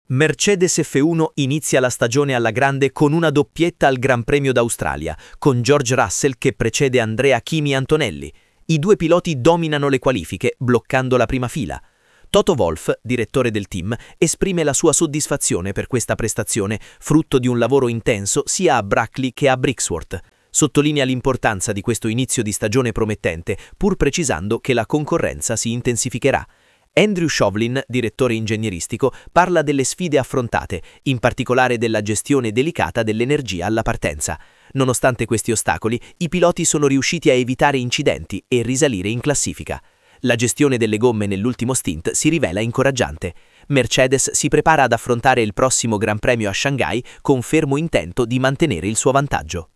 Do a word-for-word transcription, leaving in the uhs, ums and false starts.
Mercedes F uno inizia la stagione alla grande con una doppietta al Gran Premio d'Australia, con George Russell che precede Andrea Kimi Antonelli. I due piloti dominano le qualifiche, bloccando la prima fila. Toto Wolff, direttore del team, esprime la sua soddisfazione per questa prestazione, frutto di un lavoro intenso sia a Brackley che a Brixworth. Sottolinea l'importanza di questo inizio di stagione promettente, pur precisando che la concorrenza si intensificherà. Andrew Shovlin, direttore ingegneristico, parla delle sfide affrontate, in particolare della gestione delicata dell'energia alla partenza. Nonostante questi ostacoli, i piloti sono riusciti a evitare incidenti e risalire in classifica. La gestione delle gomme nell'ultimo stint si rivela incoraggiante. Mercedes si prepara ad affrontare il prossimo Gran Premio a Shanghai con fermo intento di mantenere il suo vantaggio.